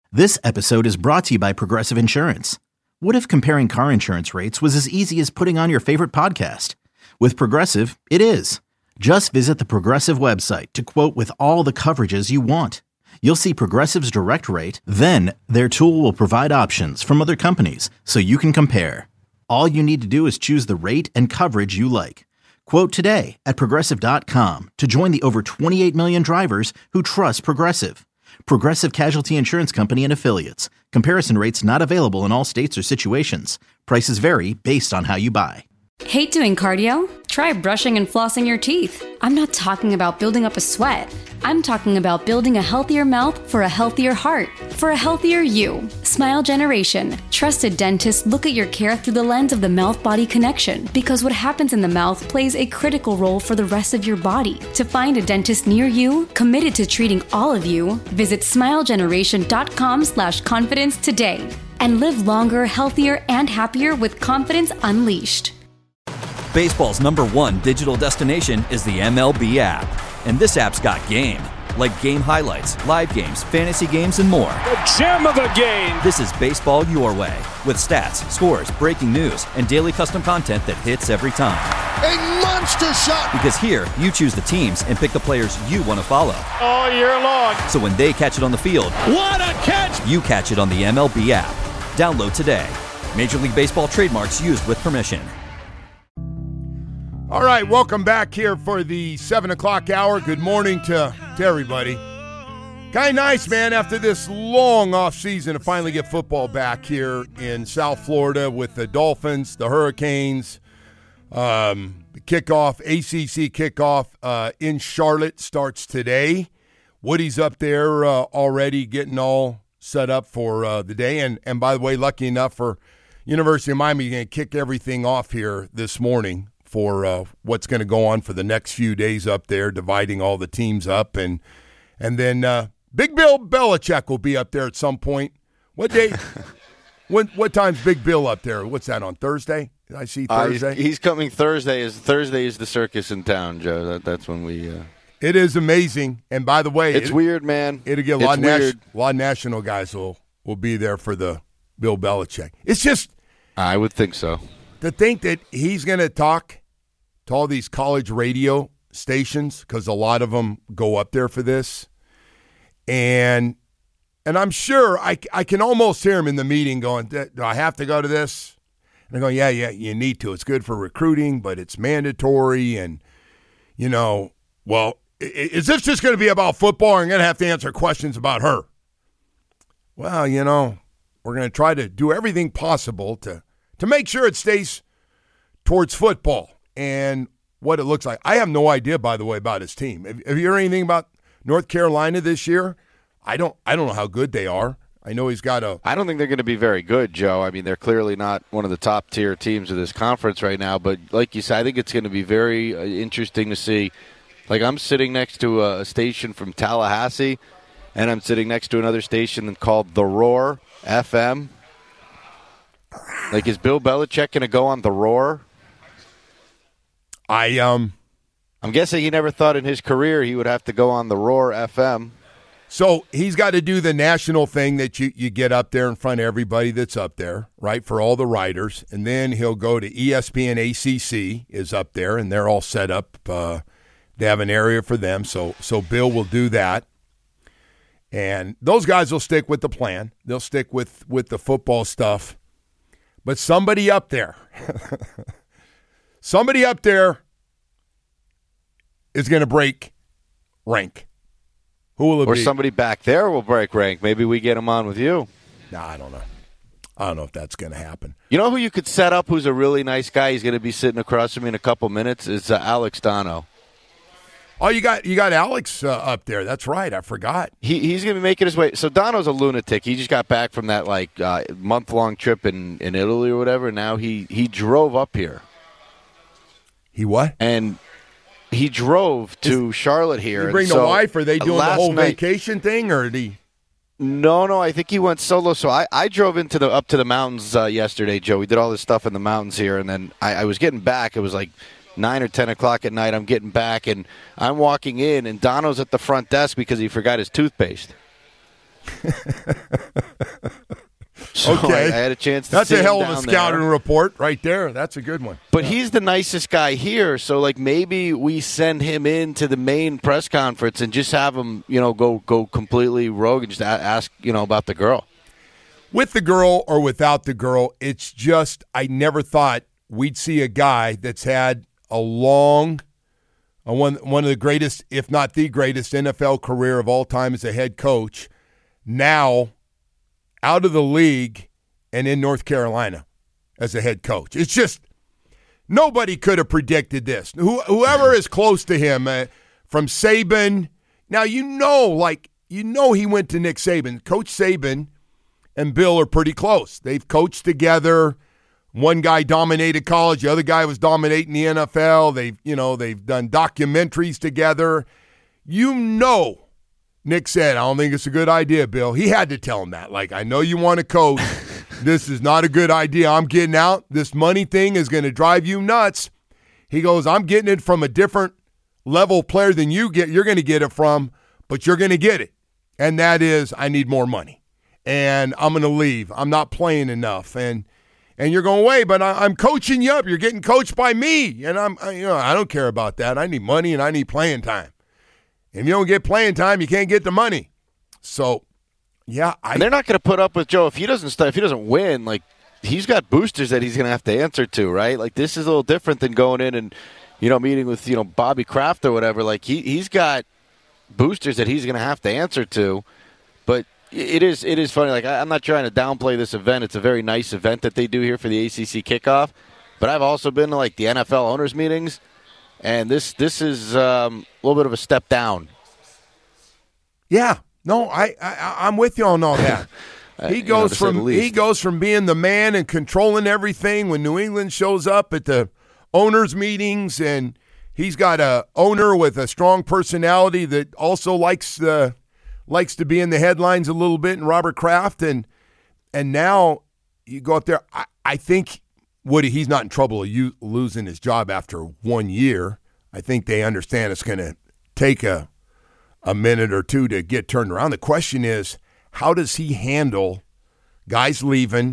This episode is brought to you by Progressive Insurance. What if comparing car insurance rates was as easy as putting on your favorite podcast? With Progressive, it is. Just visit the Progressive website to quote with all the coverages you want. You'll see Progressive's direct rate, then their tool will provide options from other companies so you can compare. All you need to do is choose the rate and coverage you like. Quote today at Progressive.com to join the over 28 million drivers who trust Progressive. Progressive Casualty Insurance Company and Affiliates. Comparison rates not available in all states or situations. Prices vary based on how you buy. Hate doing cardio? Try brushing and flossing your teeth. I'm not talking about building up a sweat. I'm talking about building a healthier mouth for a healthier heart, for a healthier you. Smile Generation. Trusted dentists look at your care through the lens of the mouth-body connection because what happens in the mouth plays a critical role for the rest of your body. To find a dentist near you, committed to treating all of you, visit smilegeneration.com/confidence today and live longer, healthier, and happier with confidence unleashed. Baseball's #1 digital destination is the MLB app. And this app's got game. Like game highlights, live games, fantasy games, and more. The gem of a game! This is baseball your way. With stats, scores, breaking news, and daily custom content that hits every time. A monster shot! Because here, you choose the teams and pick the players you want to follow. All year long. So when they catch it on the field, what a catch! You catch it on the MLB app. Download today. Major League Baseball trademarks used with permission. All right, welcome back here for the 7 o'clock hour. Good morning to everybody. Kind of nice, man, after this long off season to finally get football back here in South Florida with the Dolphins, the Hurricanes, the kickoff, ACC kickoff in Charlotte starts today. Woody's up there already getting all set up for the day. And by the way, lucky enough for University of Miami, going to kick everything off here this morning for what's going to go on for the next few days up there, dividing all the teams up. And then Big Bill Belichick will be up there at some point. What day? What time's Big Bill up there? What's that, on Thursday? Did I see Thursday? He's coming Thursday. Thursday is the circus in town, Joe. That's when we It is amazing. And by the way, it's weird, man. It'll get a lot of national guys will be there for the Bill Belichick. It's just, I would think so. To think that he's going to talk to all these college radio stations, because a lot of them go up there for this. And I'm sure I can almost hear him in the meeting going, do I have to go to this? And I go, yeah, you need to. It's good for recruiting, but it's mandatory. And, well, is this just going to be about football, or I'm going to have to answer questions about her? Well, we're going to try to do everything possible to make sure it stays towards football and what it looks like. I have no idea, by the way, about his team. Have you heard anything about North Carolina this year? I don't know how good they are. I know he's got I don't think they're going to be very good, Joe. I mean, they're clearly not one of the top-tier teams of this conference right now. But like you said, I think it's going to be very interesting to see. Like, I'm sitting next to a station from Tallahassee, and I'm sitting next to another station called The Roar FM. Like, is Bill Belichick going to go on The Roar? I'm guessing he never thought in his career he would have to go on The Roar FM. So he's got to do the national thing that you get up there in front of everybody that's up there, right, for all the writers. And then he'll go to ESPN ACC is up there, and they're all set up. They have an area for them. So Bill will do that. And those guys will stick with the plan. They'll stick with the football stuff. But somebody up there is going to break rank. Who will it be? Or somebody back there will break rank. Maybe we get him on with you. Nah, I don't know. I don't know if that's going to happen. You know who you could set up who's a really nice guy? He's going to be sitting across from me in a couple minutes. It's Alex Dono. Oh, you got Alex up there. That's right. I forgot. He's going to be making his way. So Dono's a lunatic. He just got back from that month-long trip in Italy or whatever. Now he drove up here. He what? And he drove to Charlotte here. You bring the wife? Are they doing the whole vacation thing, or did he? No, I think he went solo. So I drove up to the mountains yesterday, Joe. We did all this stuff in the mountains here, and then I was getting back. It was like 9 or 10 o'clock at night. I'm getting back, and I'm walking in, and Dono's at the front desk because he forgot his toothpaste. So Okay. I had a chance to That's see a him hell of a down scouting there. report right there. That's a good one. But he's the nicest guy here, so like maybe we send him into the main press conference and just have him, go completely rogue and just ask, about the girl. With the girl or without the girl, it's just I never thought we'd see a guy that's had a long, one of the greatest, if not the greatest, NFL career of all time as a head coach, now out of the league and in North Carolina as a head coach. It's just nobody could have predicted this. Whoever is close to him, from Saban. Now, he went to Nick Saban. Coach Saban and Bill are pretty close. They've coached together. One guy dominated college. The other guy was dominating the NFL. They've done documentaries together. Nick said, I don't think it's a good idea, Bill. He had to tell him that. Like, I know you want to coach. This is not a good idea. I'm getting out. This money thing is going to drive you nuts. He goes, I'm getting it from a different level player than you're going to get it from, but you're going to get it. And that is, I need more money. And I'm going to leave. I'm not playing enough. And you're going, wait, but I'm coaching you up. You're getting coached by me. And I don't care about that. I need money and I need playing time. If you don't get playing time, you can't get the money. So, yeah. And they're not going to put up with Joe if he doesn't win. Like, he's got boosters that he's going to have to answer to, right? Like, this is a little different than going in and, meeting with, Bobby Kraft or whatever. Like, he's got boosters that he's going to have to answer to. But it is funny. Like, I'm not trying to downplay this event. It's a very nice event that they do here for the ACC kickoff. But I've also been to, like, the NFL owners meetings. And this is a little bit of a step down. Yeah, no, I'm with you on all that. He goes from being the man and controlling everything when New England shows up at the owners' meetings, and he's got a owner with a strong personality that also likes to be in the headlines a little bit. And Robert Kraft, and now you go up there. I think. Woody, he's not in trouble of losing his job after 1 year. I think they understand it's going to take a minute or two to get turned around. The question is, how does he handle guys leaving?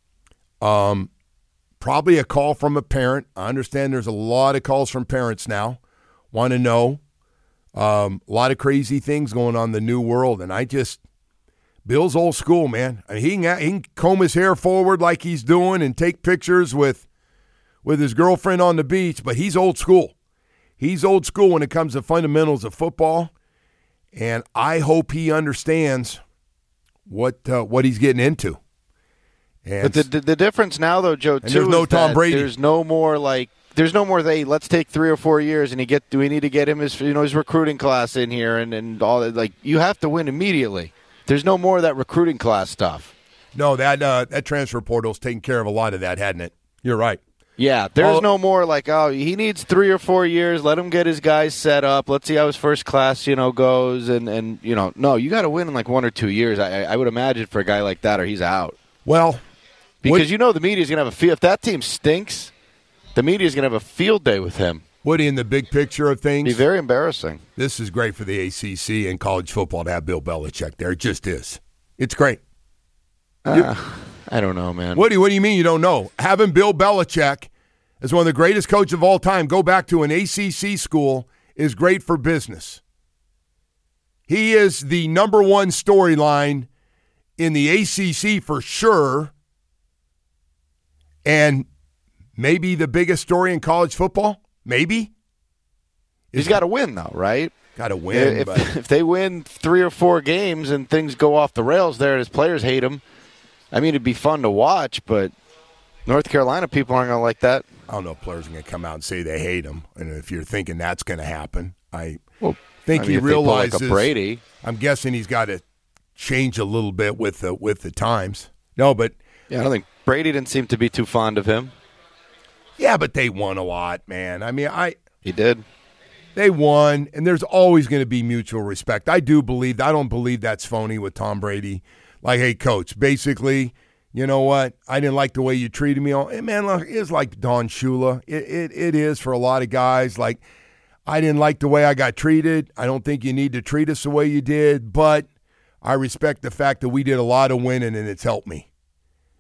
Probably a call from a parent. I understand there's a lot of calls from parents now. Want to know. A lot of crazy things going on in the new world. And Bill's old school, man. I mean, he can comb his hair forward like he's doing and take pictures with his girlfriend on the beach, but he's old school. He's old school when it comes to fundamentals of football, and I hope he understands what he's getting into. And but the difference now, though, Joe, too, there's no is Tom that Brady. There's no more let's take 3 or 4 years and do we need to get him his recruiting class in here and all that. Like, you have to win immediately. There's no more of that recruiting class stuff. No, that transfer portal's taken care of a lot of that, hadn't it? You're right. Yeah, there's no more like, he needs 3 or 4 years. Let him get his guys set up. Let's see how his first class, goes. And no, you got to win in like 1 or 2 years. I would imagine for a guy like that, or he's out. Well, because the media's going to have a field. If that team stinks, the media's going to have a field day with him. Woody, in the big picture of things, be very embarrassing. This is great for the ACC and college football to have Bill Belichick there. It just is. It's great. I don't know, man. Woody, what do you mean you don't know? Having Bill Belichick as one of the greatest coaches of all time go back to an ACC school is great for business. He is the number one storyline in the ACC for sure, and maybe the biggest story in college football. Maybe. He's got to win, though, right? Got to win. If they win 3 or 4 games and things go off the rails there and his players hate him, I mean, it'd be fun to watch, but North Carolina people aren't going to like that. I don't know if players are going to come out and say they hate him. And if you're thinking that's going to happen, I think he realizes. Like a Brady. I'm guessing he's got to change a little bit with the times. No, but. Yeah, I don't think Brady didn't seem to be too fond of him. Yeah, but they won a lot, man. I mean, He did. They won, and there's always going to be mutual respect. I don't believe that's phony with Tom Brady. Like, hey, coach, basically, you know what? I didn't like the way you treated me. Man, look, it's like Don Shula. It is for a lot of guys. Like, I didn't like the way I got treated. I don't think you need to treat us the way you did, but I respect the fact that we did a lot of winning, and it's helped me.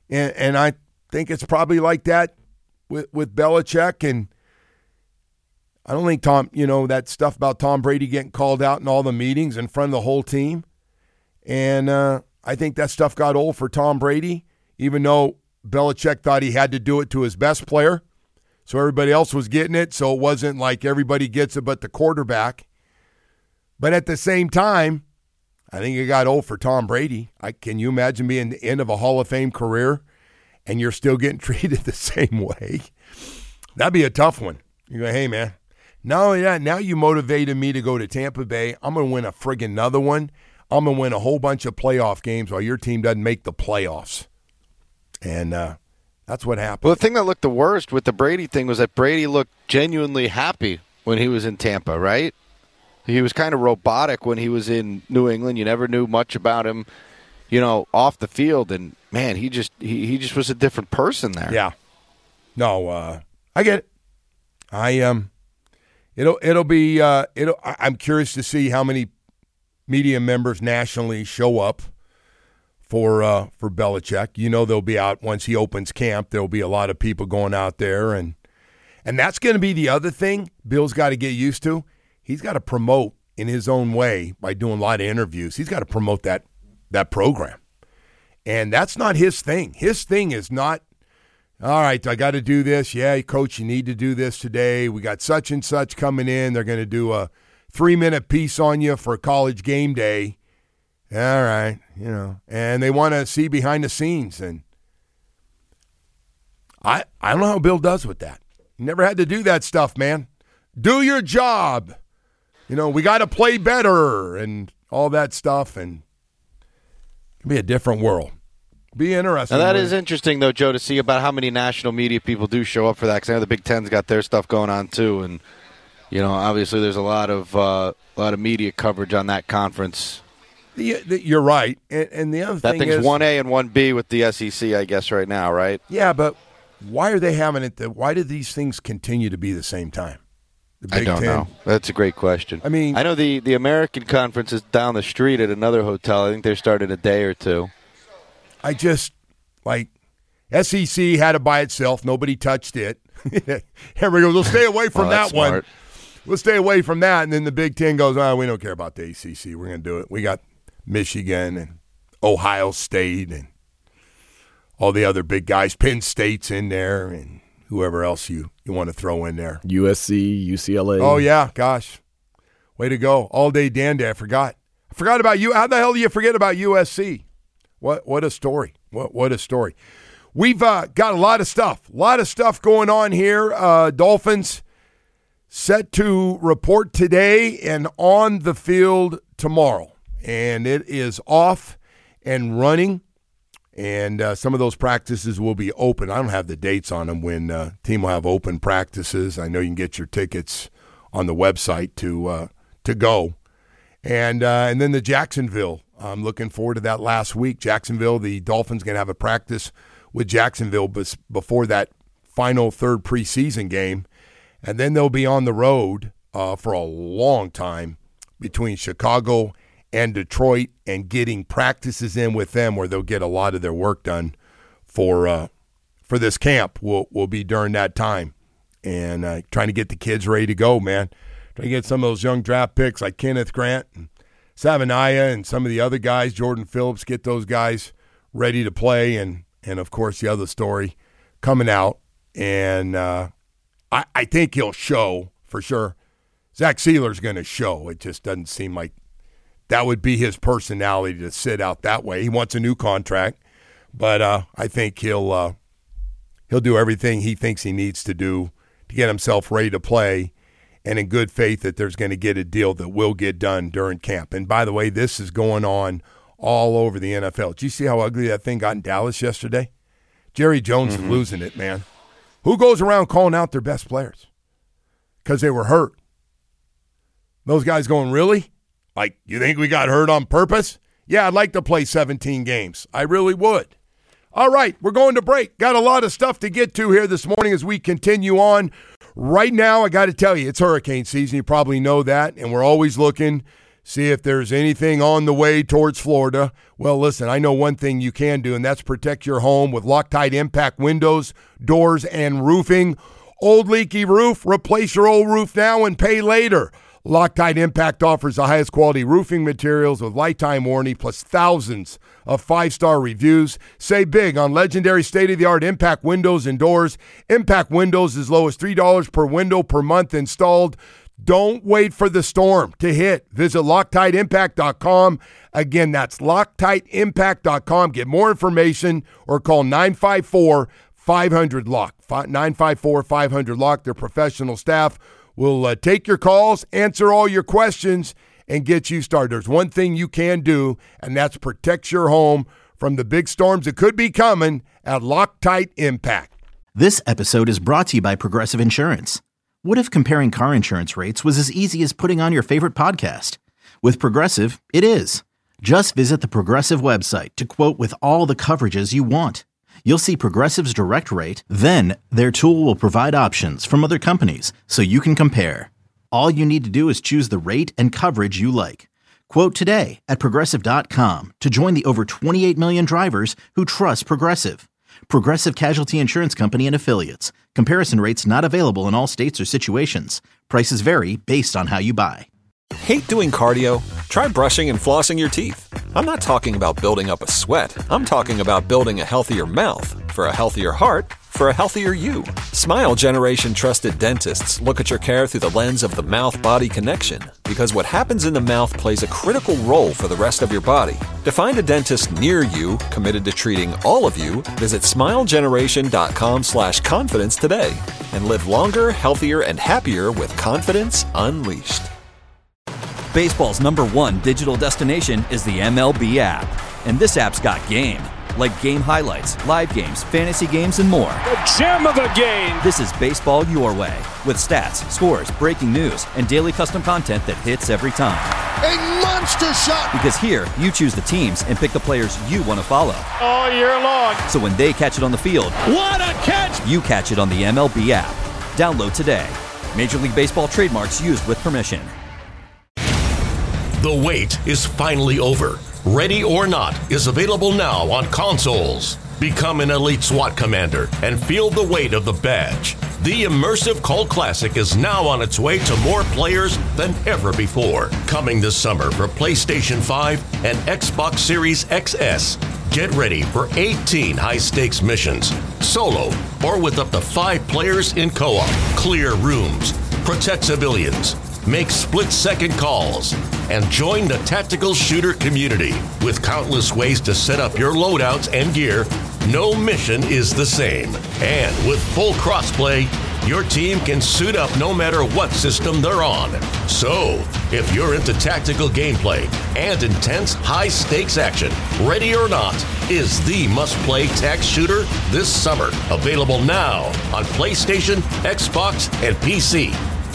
And I think it's probably like that with Belichick. And I don't think that stuff about Tom Brady getting called out in all the meetings in front of the whole team. And I think that stuff got old for Tom Brady, even though Belichick thought he had to do it to his best player. So everybody else was getting it. So it wasn't like everybody gets it but the quarterback. But at the same time, I think it got old for Tom Brady. Can you imagine being the end of a Hall of Fame career and you're still getting treated the same way? That'd be a tough one. You go, hey, man, not only that, now you motivated me to go to Tampa Bay. I'm going to win a friggin' another one. I'm going to win a whole bunch of playoff games while your team doesn't make the playoffs. And that's what happened. Well, the thing that looked the worst with the Brady thing was that Brady looked genuinely happy when he was in Tampa, right? He was kind of robotic when he was in New England. You never knew much about him, off the field. And, man, he just was a different person there. Yeah. No, I get it. It'll be I'm curious to see how many media members nationally show up for Belichick. They'll be out once he opens camp. There'll be a lot of people going out there. And that's going to be the other thing Bill's got to get used to. He's got to promote in his own way by doing a lot of interviews. He's got to promote that program. And that's not his thing. His thing is not, all right, I got to do this. Yeah, coach, you need to do this today. We got such and such coming in. They're going to do a 3-minute piece on you for college game day. All right, and they want to see behind the scenes. And I don't know how Bill does with that. He never had to do that stuff, man. Do your job. We got to play better and all that stuff, and it'll be a different world. Be interesting. Now that is interesting, though, Joe, to see about how many national media people do show up for that, because I know the Big Ten's got their stuff going on, too, and, obviously there's a lot of media coverage on that conference. You're right, and the other thing is... That thing's 1A and 1B with the SEC, I guess, right now, right? Yeah, but why are they having it? Why do these things continue to be the same time? I don't know. That's a great question. I mean, I know the American Conference is down the street at another hotel. I think they're starting a day or two. I just, SEC had it by itself. Nobody touched it. Here we go. We'll stay away from that one. Smart. We'll stay away from that. And then the Big Ten goes, we don't care about the ACC. We're going to do it. We got Michigan and Ohio State and all the other big guys. Penn State's in there and whoever else you want to throw in there. USC, UCLA. Oh, yeah. Gosh. Way to go. All day dandy. I forgot about you. How the hell do you forget about USC? What a story. What a story. We've got a lot of stuff going on here. Dolphins set to report today and on the field tomorrow. And it is off and running. And some of those practices will be open. I don't have the dates on them when team will have open practices. I know you can get your tickets on the website to go. And then the Jacksonville. I'm looking forward to that last week. Jacksonville, the Dolphins going to have a practice with Jacksonville before that final third preseason game. And then they'll be on the road for a long time between Chicago and Detroit and getting practices in with them where they'll get a lot of their work done for this camp will be during that time. And trying to get the kids ready to go, man. Trying to get some of those young draft picks like Kenneth Grant and Savanaya and some of the other guys, Jordan Phillips, get those guys ready to play. And of course, the other story coming out. And I think he'll show for sure. Zach Sealer's going to show. It just doesn't seem like that would be his personality to sit out that way. He wants a new contract. But I think he'll do everything he thinks he needs to do to get himself ready to play, and in good faith that there's going to get a deal that will get done during camp. And by the way, this is going on all over the NFL. Did you see how ugly that thing got in Dallas yesterday? Jerry Jones is losing it, man. Who goes around calling out their best players? Because they were hurt. Those guys going, really? Like, you think we got hurt on purpose? Yeah, I'd like to play 17 games. I really would. All right, we're going to break. Got a lot of stuff to get to here this morning as we continue on. Right now, I got to tell you, it's hurricane season. You probably know that, and we're always looking, see if there's anything on the way towards Florida. Well, listen, I know one thing you can do, and that's protect your home with Loctite Impact windows, doors, and roofing. Old leaky roof? Replace your old roof now and pay later. Loctite Impact offers the highest quality roofing materials with lifetime warranty plus thousands of 5-star reviews. Save big on legendary state-of-the-art Impact windows and doors. Impact windows as low as $3 per window per month installed. Don't wait for the storm to hit. Visit LoctiteImpact.com. Again, that's LoctiteImpact.com. Get more information or call 954-500-LOCK. 954-500-LOCK. Their professional staff will take your calls, answer all your questions, and get you started. There's one thing you can do, and that's protect your home from the big storms that could be coming at Loctite Impact. This episode is brought to you by Progressive Insurance. What if comparing car insurance rates was as easy as putting on your favorite podcast? With Progressive, it is. Just visit the Progressive website to quote with all the coverages you want. You'll see Progressive's direct rate, then their tool will provide options from other companies so you can compare. All you need to do is choose the rate and coverage you like. Quote today at Progressive.com to join the over 28 million drivers who trust Progressive. Progressive Casualty Insurance Company and Affiliates. Comparison rates not available in all states or situations. Prices vary based on how you buy. Hate doing cardio? Try brushing and flossing your teeth. I'm not talking about building up a sweat. I'm talking about building a healthier mouth. For a healthier heart, for a healthier you. Smile Generation trusted dentists look at your care through the lens of the mouth-body connection, because what happens in the mouth plays a critical role for the rest of your body. To find a dentist near you committed to treating all of you, visit smilegeneration.com/confidence today and live longer, healthier, and happier with confidence unleashed. Baseball's #1 digital destination is the MLB app. And this app's got game. Like game highlights, live games, fantasy games, and more. The gem of the game. This is baseball your way. With stats, scores, breaking news, and daily custom content that hits every time. A monster shot! Because here, you choose the teams and pick the players you want to follow. All year long. So when they catch it on the field, What a catch! you catch it on the MLB app. Download today. Major League Baseball trademarks used with permission. The wait is finally over. Ready or Not is available now on consoles. Become an elite SWAT commander and feel the weight of the badge. The immersive Cult Classic is now on its way to more players than ever before. Coming this summer for PlayStation 5 and Xbox Series XS. Get ready for 18 high-stakes missions, solo or with up to 5 players in co-op. Clear rooms, protect civilians, make split-second calls, and join the tactical shooter community. With countless ways to set up your loadouts and gear, no mission is the same. And with full crossplay, your team can suit up no matter what system they're on. So, if you're into tactical gameplay and intense high-stakes action, Ready or Not is the must-play tac shooter this summer. Available now on PlayStation, Xbox, and PC.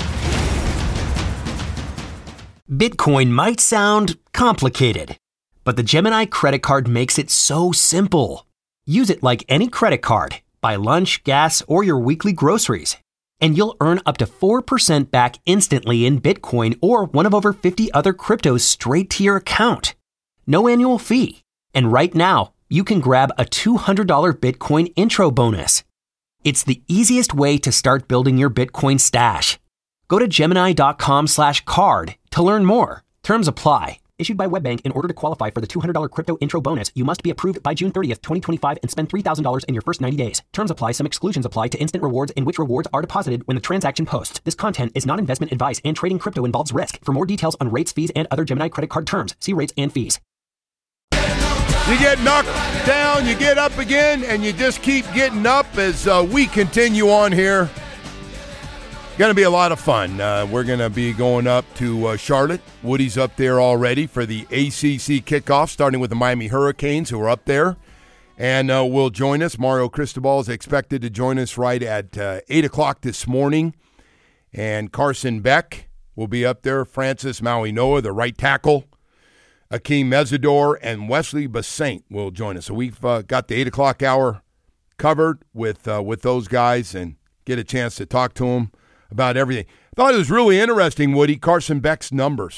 Bitcoin might sound complicated, but the Gemini credit card makes it so simple. Use it like any credit card. Buy lunch, gas, or your weekly groceries, and you'll earn up to 4% back instantly in Bitcoin or one of over 50 other cryptos straight to your account. No annual fee. And right now, you can grab a $200 Bitcoin intro bonus. It's the easiest way to start building your Bitcoin stash. Go to Gemini.com/card to learn more. Terms apply. Issued by WebBank. In order to qualify for the $200 crypto intro bonus, you must be approved by June 30th, 2025 and spend $3,000 in your first 90 days. Terms apply. Some exclusions apply to instant rewards in which rewards are deposited when the transaction posts. This content is not investment advice and trading crypto involves risk. For more details on rates, fees, and other Gemini credit card terms, see rates and fees. You get knocked down, you get up again, and you just keep getting up as we continue on here. Going to be a lot of fun. We're going to be going up to Charlotte. Woody's up there already for the ACC kickoff, starting with the Miami Hurricanes, who are up there, and will join us. Mario Cristobal is expected to join us right at 8 o'clock this morning, and Carson Beck will be up there. Francis Maui-Noa, the right tackle. Akeem Mesidor and Wesley Basaint will join us. So we've got the 8 o'clock hour covered with those guys and get a chance to talk to them about everything. I thought it was really interesting, Woody, Carson Beck's numbers.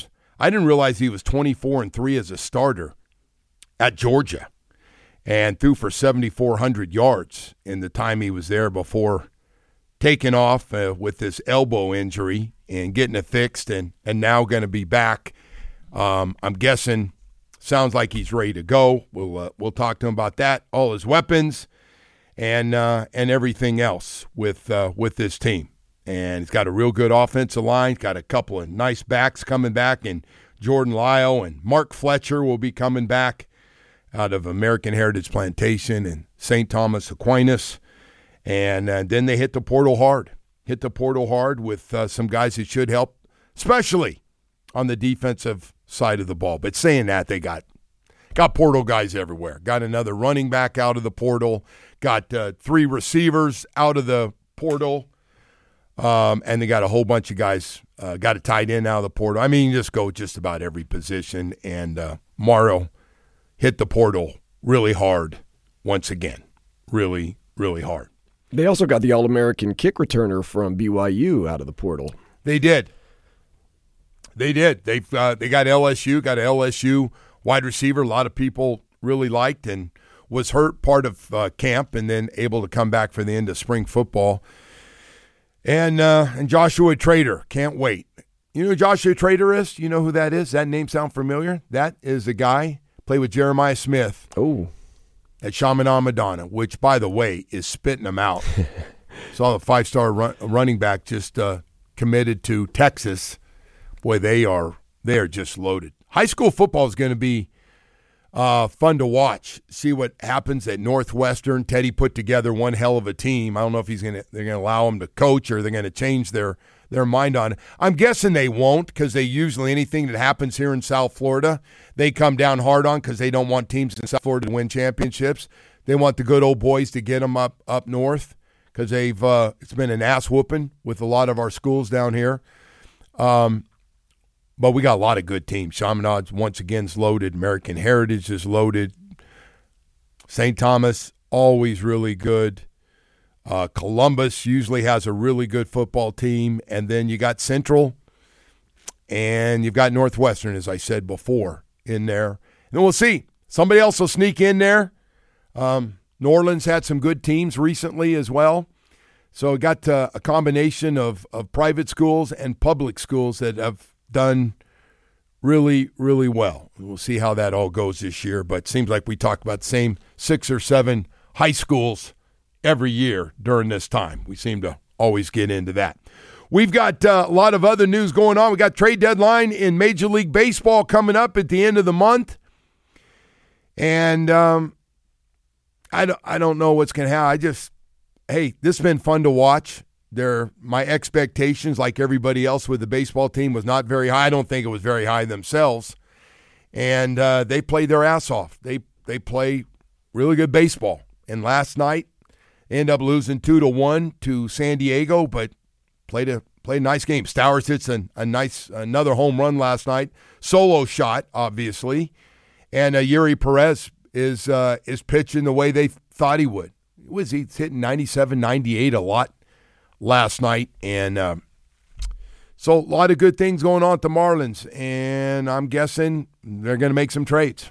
I didn't realize he was 24-3 as a starter at Georgia and threw for 7,400 yards in the time he was there before taking off with this elbow injury and getting it fixed and now going to be back. I'm guessing sounds like he's ready to go. We'll talk to him about that, all his weapons and everything else with this team. And he's got a real good offensive line. He's got a couple of nice backs coming back, and Jordan Lyle and Mark Fletcher will be coming back out of American Heritage Plantation and St. Thomas Aquinas. And then they hit the portal hard. With some guys that should help, especially on the defensive side of the ball. But saying that, they got portal guys everywhere. Got another running back out of the portal. Got 3 receivers out of the portal. And they got a whole bunch of guys, got a tight end out of the portal. I mean, you just go just about every position. And Morrow hit the portal really hard once again. Really, really hard. They also got the All-American kick returner from BYU out of the portal. They did. They got LSU, got an LSU wide receiver a lot of people really liked and was hurt part of camp and then able to come back for the end of spring football. And Joshua Trader, can't wait. You know who Joshua Trader is? You know who that is? That name sound familiar? That is a guy, played with Jeremiah Smith. Oh. At Chaminade Madonna, which, by the way, is spitting them out. Saw the 5-star running back just committed to Texas. Boy, they are just loaded. High school football is going to be fun to watch. See what happens at Northwestern. Teddy put together one hell of a team. I don't know if they're going to allow him to coach or they're going to change their mind on it. I'm guessing they won't because they usually anything that happens here in South Florida, they come down hard on because they don't want teams in South Florida to win championships. They want the good old boys to get them up north because it's been an ass whooping with a lot of our schools down here. But we got a lot of good teams. Chaminade once again is loaded. American Heritage is loaded. St. Thomas always really good. Columbus usually has a really good football team. And then you got Central and you've got Northwestern, as I said before, in there. And then we'll see. Somebody else will sneak in there. New Orleans had some good teams recently as well. So we got a combination of private schools and public schools that have done really, really well. We'll see how that all goes this year. But it seems like we talk about the same 6 or 7 high schools every year during this time. We seem to always get into that. We've got a lot of other news going on. We got trade deadline in Major League Baseball coming up at the end of the month. And I don't know what's going to happen. Hey, this has been fun to watch. My expectations, like everybody else with the baseball team, was not very high. I don't think it was very high themselves. And they played their ass off. They play really good baseball. And last night, they ended up losing 2-1 to San Diego, but played a nice game. Stowers hits another home run last night. Solo shot, obviously. And Yuri Perez is pitching the way they thought he would. He's hitting 97, 98 a lot last night. And so a lot of good things going on at the Marlins. And I'm guessing they're going to make some trades.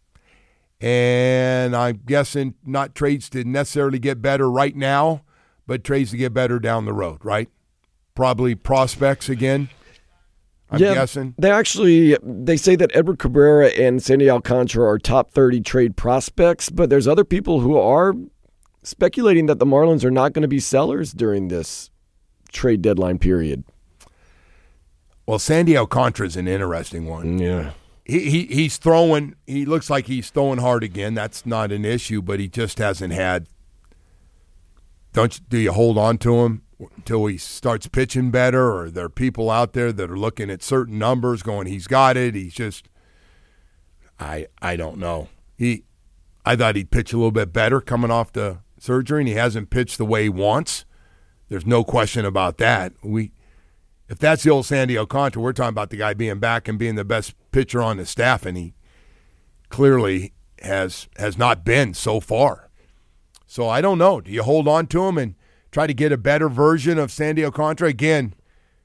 And I'm guessing not trades to necessarily get better right now, but trades to get better down the road, right? Probably prospects again, I'm guessing. They say that Edward Cabrera and Sandy Alcantara are top 30 trade prospects, but there's other people who are speculating that the Marlins are not going to be sellers during this trade deadline period. Well, Sandy Alcantara is an interesting one. Yeah. He's throwing. He looks like he's throwing hard again. That's not an issue, but he just hasn't had. Do you hold on to him until he starts pitching better, or there are people out there that are looking at certain numbers, going, "He's got it." He's just. I don't know. I thought he'd pitch a little bit better coming off the surgery, and he hasn't pitched the way he wants. There's no question about that. If that's the old Sandy Alcantara, we're talking about the guy being back and being the best pitcher on the staff, and he clearly has not been so far. So I don't know. Do you hold on to him and try to get a better version of Sandy Alcantara? Again,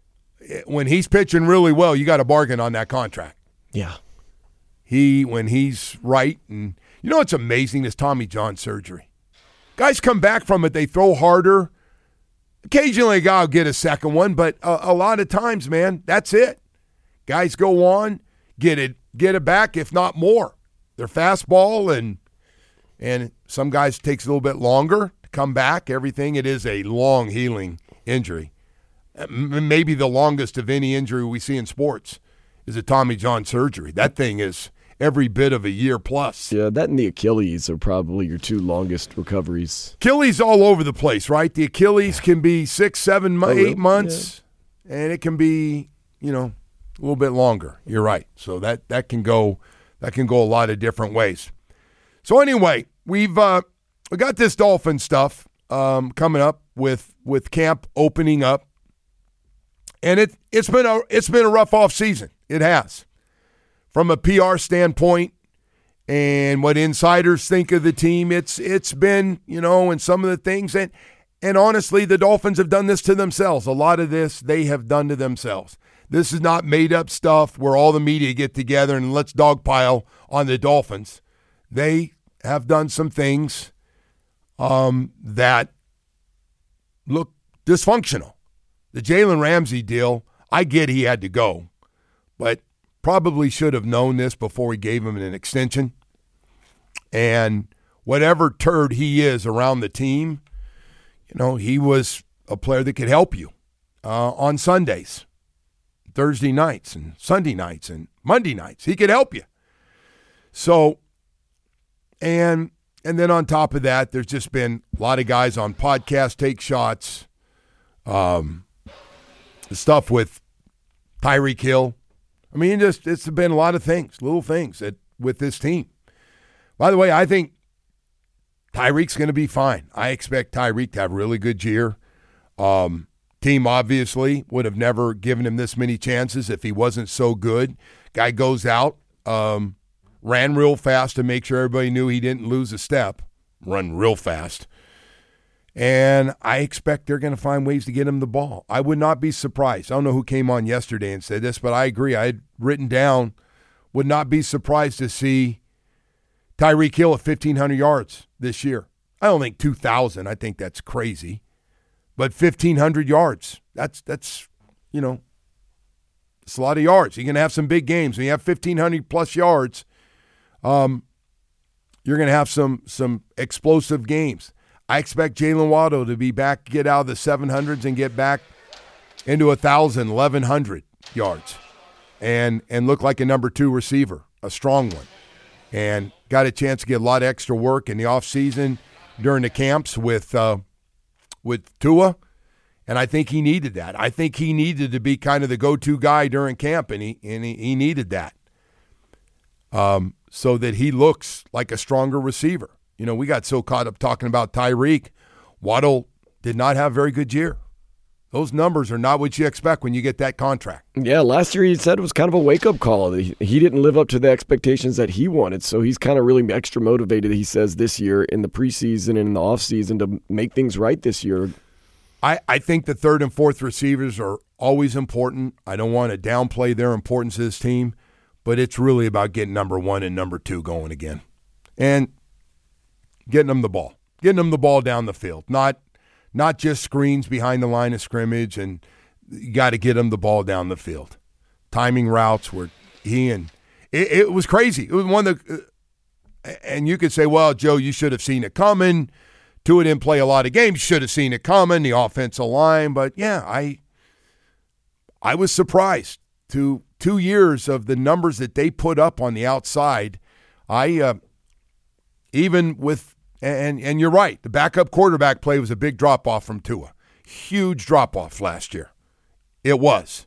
when he's pitching really well, you got a bargain on that contract. Yeah. When he's right. And you know what's amazing is Tommy John surgery. Guys come back from it, they throw harder. Occasionally a guy will get a second one, but a lot of times, man, that's it. Guys go on, get it back, if not more. Their fastball and some guys it takes a little bit longer to come back. Everything, it is a long healing injury. Maybe the longest of any injury we see in sports is a Tommy John surgery. That thing is every bit of a year plus. Yeah, that and the Achilles are probably your two longest recoveries. Achilles all over the place, right? The Achilles can be 6, 7, 8 months, and it can be, a little bit longer. You're right. So that can go a lot of different ways. So anyway, we got this Dolphin stuff coming up with camp opening up, and it's been a rough off season. It has. From a PR standpoint and what insiders think of the team, it's been, and some of the things. And honestly, the Dolphins have done this to themselves. A lot of this they have done to themselves. This is not made-up stuff where all the media get together and let's dogpile on the Dolphins. They have done some things that look dysfunctional. The Jalen Ramsey deal, I get he had to go, but probably should have known this before we gave him an extension. And whatever turd he is around the team, he was a player that could help you on Sundays, Thursday nights, and Sunday nights, and Monday nights. He could help you. So, and then on top of that, there's just been a lot of guys on podcasts take shots. The stuff with Tyreek Hill. I mean, it's been a lot of things, little things with this team. By the way, I think Tyreek's going to be fine. I expect Tyreek to have a really good year. Team obviously would have never given him this many chances if he wasn't so good. Guy goes out, ran real fast to make sure everybody knew he didn't lose a step. Run real fast. And I expect they're going to find ways to get him the ball. I would not be surprised. I don't know who came on yesterday and said this, but I agree. I had written down, would not be surprised to see Tyreek Hill at 1,500 yards this year. I don't think 2,000. I think that's crazy. But 1,500 yards, that's it's a lot of yards. You're going to have some big games. When you have 1,500-plus yards, you're going to have some explosive games. I expect Jalen Waddle to be back, get out of the 700s and get back into 1,000, 1,100 yards and look like a number 2 receiver, a strong one. And got a chance to get a lot of extra work in the offseason during the camps with Tua, and I think he needed that. I think he needed to be kind of the go-to guy during camp, and he needed that so that he looks like a stronger receiver. We got so caught up talking about Tyreek. Waddle did not have a very good year. Those numbers are not what you expect when you get that contract. Yeah, last year he said it was kind of a wake-up call. He didn't live up to the expectations that he wanted, so he's kind of really extra motivated, he says, this year in the preseason and in the offseason to make things right this year. I think the third and fourth receivers are always important. I don't want to downplay their importance to this team, but it's really about getting number 1 and number 2 going again. And getting them the ball down the field, not just screens behind the line of scrimmage, and you got to get them the ball down the field. Timing routes where it was crazy. It was one of the, and you could say, well, Joe, you should have seen it coming. Tua didn't play a lot of games. You should have seen it coming, the offensive line. But yeah, I was surprised to 2 years of the numbers that they put up on the outside. Even with, and you're right, the backup quarterback play was a big drop-off from Tua. Huge drop-off last year. It was.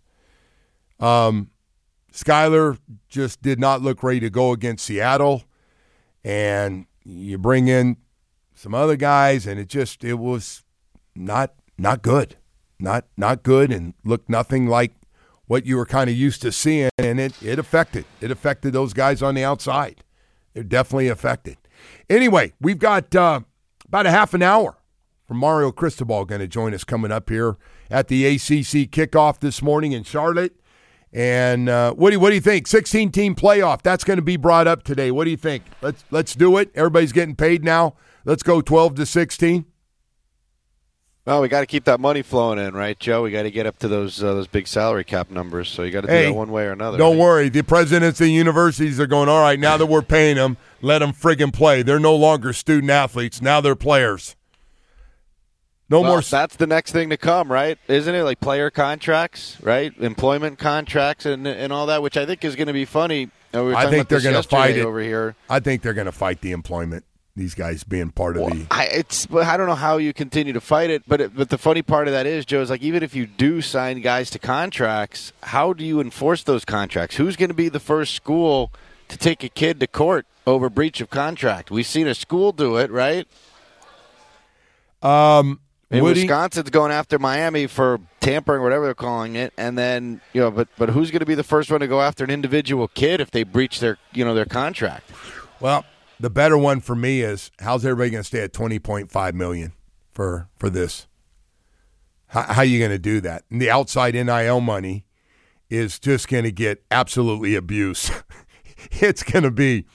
Skyler just did not look ready to go against Seattle. And you bring in some other guys, and it was not good. Not good, and looked nothing like what you were kind of used to seeing, and it affected those guys on the outside. They're definitely affected. Anyway, we've got about a half an hour from Mario Cristobal going to join us coming up here at the ACC kickoff this morning in Charlotte. And what do you think? 16-team playoff. That's going to be brought up today. What do you think? Let's do it. Everybody's getting paid now. Let's go 12 to 16. Well, we got to keep that money flowing in, right, Joe? We got to get up to those big salary cap numbers. So you got to do that one way or another. Don't worry. The presidents of the universities are going, all right, now that we're paying them, let them friggin' play. They're no longer student athletes. Now they're players. More. That's the next thing to come, right? Isn't it? Like player contracts, right? Employment contracts and all that, which I think is going to be funny. I think they're going to fight it over here. I think they're going to fight the employment. These guys being part of the. I don't know how you continue to fight it, but the funny part of that is, Joe, is like even if you do sign guys to contracts, how do you enforce those contracts? Who's going to be the first school to take a kid to court over breach of contract? We've seen a school do it, right? Wisconsin's going after Miami for tampering, whatever they're calling it, and then but who's going to be the first one to go after an individual kid if they breach their their contract? Well, the better one for me is how's everybody going to stay at $20.5 million for this? How are you going to do that? And the outside NIL money is just going to get absolutely abused. It's going to be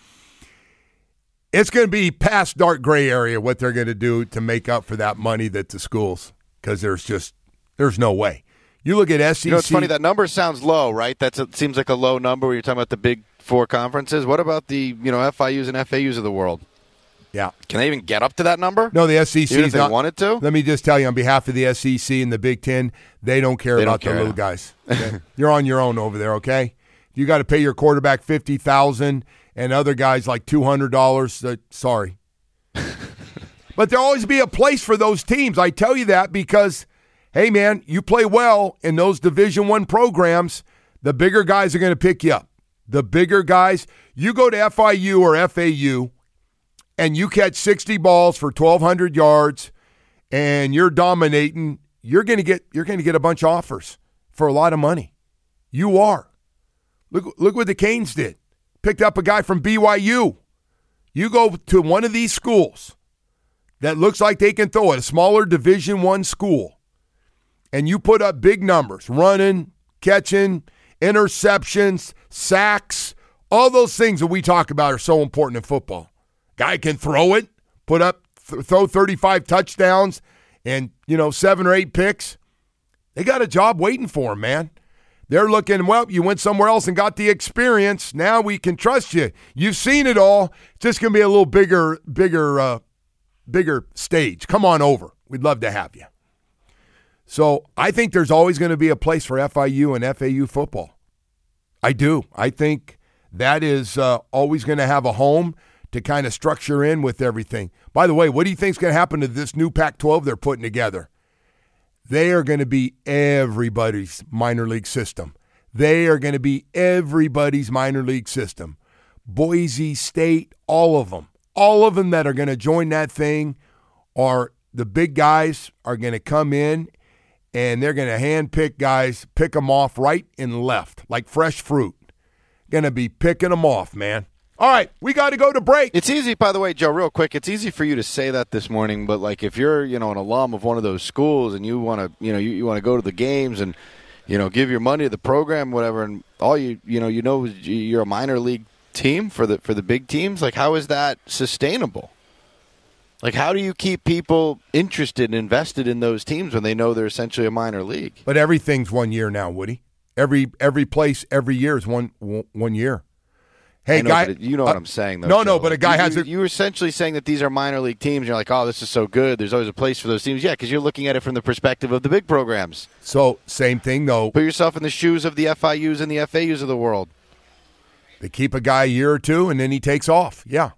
past dark gray area what they're going to do to make up for that money that the schools, because there's no way. You look at SEC. It's funny, that number sounds low, right? It seems like a low number when you're talking about the big four conferences. What about the FIUs and FAUs of the world? Yeah. Can they even get up to that number? No, the SEC even if they wanted to? Let me just tell you, on behalf of the SEC and the Big Ten, they don't care about the little guys. Okay? You're on your own over there, okay? You got to pay your quarterback $50,000 and other guys like $200. Sorry. But there'll always be a place for those teams. I tell you that because, hey, man, you play well in those Division I programs, the bigger guys are going to pick you up. The bigger guys, you go to FIU or FAU and you catch 60 balls for 1,200 yards and you're dominating, you're going to get a bunch of offers for a lot of money. You are. Look what the Canes did. Picked up a guy from BYU. You go to one of these schools that looks like they can throw it, a smaller Division I school, and you put up big numbers, running, catching, interceptions, sacks, all those things that we talk about are so important in football. Guy can throw it, throw 35 touchdowns and, 7 or 8 picks. They got a job waiting for him, man. They're looking, well, you went somewhere else and got the experience. Now we can trust you. You've seen it all. It's just going to be a little bigger stage. Come on over. We'd love to have you. So I think there's always going to be a place for FIU and FAU football. I do. I think that is always going to have a home to kind of structure in with everything. By the way, what do you think is going to happen to this new Pac-12 they're putting together? They are going to be everybody's minor league system. They are going to be everybody's minor league system. Boise State, all of them that are going to join that thing are the big guys are going to come in and they're going to handpick guys, pick them off right and left, like fresh fruit. Going to be picking them off, man. All right, we got to go to break. It's easy, by the way, Joe, real quick. It's easy for you to say that this morning, but like if you're, an alum of one of those schools and you want to, you want to go to the games and, give your money to the program, whatever, and all you're a minor league team for the big teams. Like, how is that sustainable? Like, how do you keep people interested and invested in those teams when they know they're essentially a minor league? But everything's 1 year now, Woody. Every place, every year is one year. Hey, guy, you know what I'm saying, though. No, Joe. no, but a guy has You're essentially saying that these are minor league teams. You're like, oh, this is so good. There's always a place for those teams. Yeah, because you're looking at it from the perspective of the big programs. So, same thing, though. Put yourself in the shoes of the FIUs and the FAUs of the world. They keep a guy a year or two, and then he takes off. Yeah.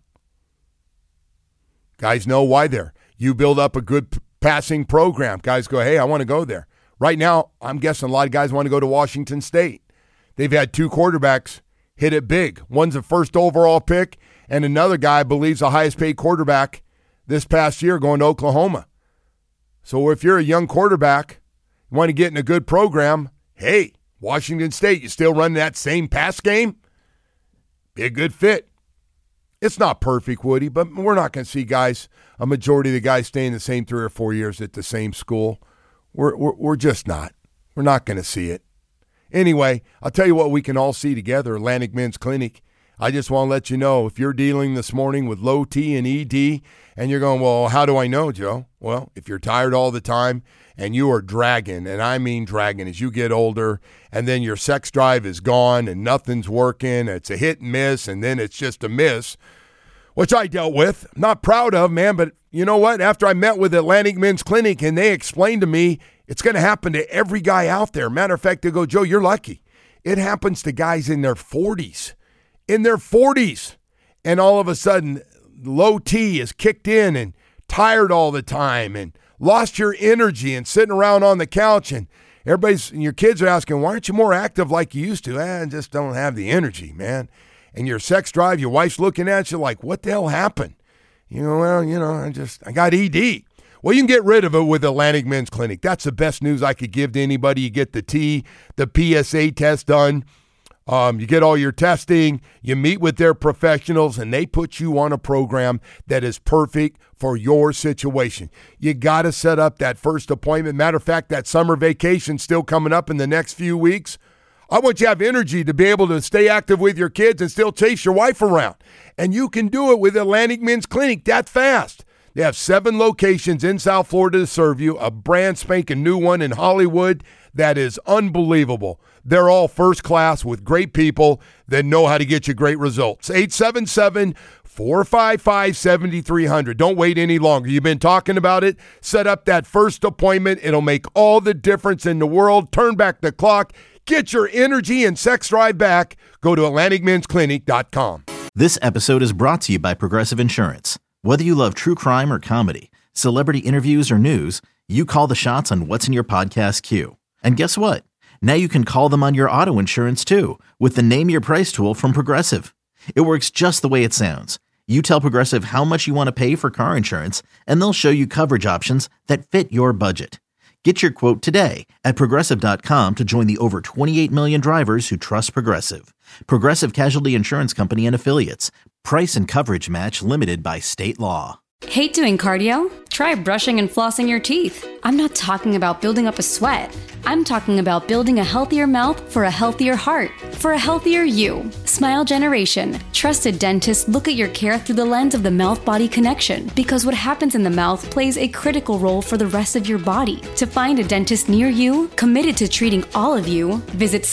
Guys know why they're. You build up a good passing program. Guys go, hey, I want to go there. Right now, I'm guessing a lot of guys want to go to Washington State. They've had 2 quarterbacks hit it big. One's a first overall pick, and another guy believes the highest paid quarterback this past year going to Oklahoma. So if you're a young quarterback, you want to get in a good program, hey, Washington State, you still running that same pass game? Be a good fit. It's not perfect, Woody, but we're not going to see guys, a majority of the guys staying the same 3 or 4 years at the same school. We're just not. We're not going to see it. Anyway, I'll tell you what we can all see together, Atlantic Men's Clinic. I just want to let you know, if you're dealing this morning with low T and ED, and you're going, well, how do I know, Joe? Well, if you're tired all the time and you are dragging, and I mean dragging as you get older, and then your sex drive is gone and nothing's working, it's a hit and miss, and then it's just a miss, which I dealt with. Not proud of, man, but you know what? After I met with Atlantic Men's Clinic and they explained to me it's going to happen to every guy out there. Matter of fact, they go, Joe, you're lucky. It happens to guys in their 40s. In their 40s. And all of a sudden, low T is kicked in and tired all the time and lost your energy and sitting around on the couch. And your kids are asking, why aren't you more active like you used to? I just don't have the energy, man. And your sex drive, your wife's looking at you like, what the hell happened? You know, well, I got ED. Well, you can get rid of it with Atlantic Men's Clinic. That's the best news I could give to anybody. You get the PSA test done. You get all your testing. You meet with their professionals, and they put you on a program that is perfect for your situation. You got to set up that first appointment. Matter of fact, that summer vacation still coming up in the next few weeks. I want you to have energy to be able to stay active with your kids and still chase your wife around. And you can do it with Atlantic Men's Clinic that fast. They have 7 locations in South Florida to serve you, a brand spanking new one in Hollywood that is unbelievable. They're all first class with great people that know how to get you great results. 877-455-7300. Don't wait any longer. You've been talking about it. Set up that first appointment. It'll make all the difference in the world. Turn back the clock. Get your energy and sex drive back. Go to AtlanticMen'sClinic.com. This episode is brought to you by Progressive Insurance. Whether you love true crime or comedy, celebrity interviews or news, you call the shots on what's in your podcast queue. And guess what? Now you can call them on your auto insurance too with the Name Your Price tool from Progressive. It works just the way it sounds. You tell Progressive how much you want to pay for car insurance, and they'll show you coverage options that fit your budget. Get your quote today at Progressive.com to join the over 28 million drivers who trust Progressive. Progressive Casualty Insurance Company and Affiliates. Price and coverage match limited by state law. Hate doing cardio? Try brushing and flossing your teeth. I'm not talking about building up a sweat. I'm talking about building a healthier mouth for a healthier heart, for a healthier you. Smile Generation. Trusted dentists look at your care through the lens of the mouth-body connection, because what happens in the mouth plays a critical role for the rest of your body. To find a dentist near you, committed to treating all of you, visit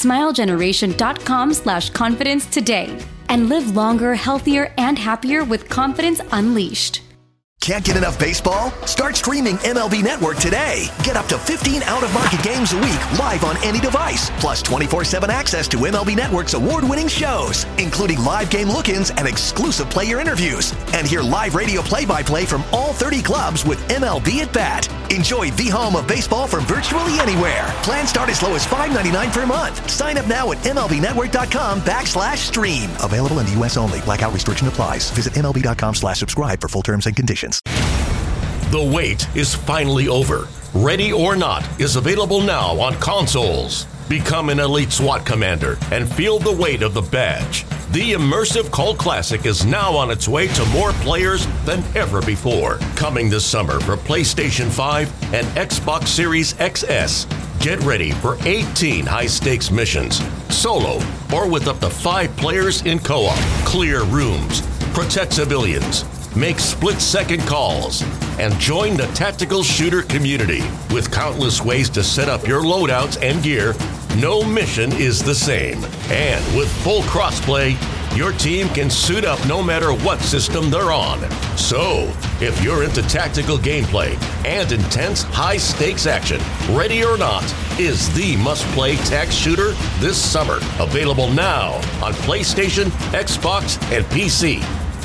smilegeneration.com/confidence today. And live longer, healthier, and happier with confidence unleashed. Can't get enough baseball? Start streaming MLB Network today. Get up to 15 out-of-market games a week live on any device, plus 24/7 access to MLB Network's award-winning shows, including live game look-ins and exclusive player interviews. And hear live radio play-by-play from all 30 clubs with MLB at Bat. Enjoy the home of baseball from virtually anywhere. Plans start as low as $5.99 per month. Sign up now at MLBNetwork.com/stream. Available in the U.S. only. Blackout restriction applies. Visit MLB.com/subscribe for full terms and conditions. The wait is finally over. Ready or Not is available now on consoles. Become an elite SWAT commander and feel the weight of the badge. The immersive Cult Classic is now on its way to more players than ever before. Coming this summer for PlayStation 5 and Xbox Series XS. Get ready for 18 high-stakes missions, solo or with up to 5 players in co-op. Clear rooms, protect civilians, make split-second calls, and join the tactical shooter community. With countless ways to set up your loadouts and gear, no mission is the same. And with full crossplay, your team can suit up no matter what system they're on. So, if you're into tactical gameplay and intense high-stakes action, Ready or Not is the must-play tac shooter this summer. Available now on PlayStation, Xbox, and PC.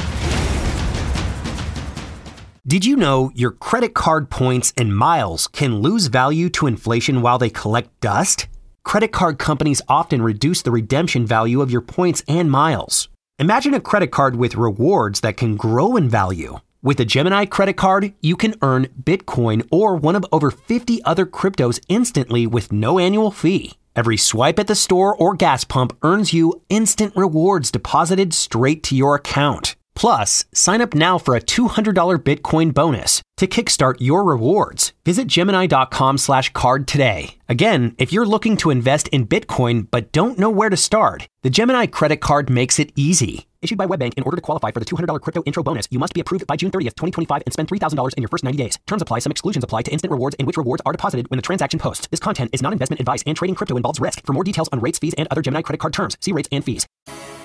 Did you know your credit card points and miles can lose value to inflation while they collect dust? Credit card companies often reduce the redemption value of your points and miles. Imagine a credit card with rewards that can grow in value. With a Gemini credit card, you can earn Bitcoin or one of over 50 other cryptos instantly with no annual fee. Every swipe at the store or gas pump earns you instant rewards deposited straight to your account. Plus, sign up now for a $200 Bitcoin bonus to kickstart your rewards. Visit Gemini.com/card today. Again, if you're looking to invest in Bitcoin but don't know where to start, the Gemini credit card makes it easy. Issued by WebBank, in order to qualify for the $200 crypto intro bonus, you must be approved by June 30th, 2025 and spend $3,000 in your first 90 days. Terms apply. Some exclusions apply to instant rewards in which rewards are deposited when the transaction posts. This content is not investment advice and trading crypto involves risk. For more details on rates, fees, and other Gemini credit card terms, see rates and fees.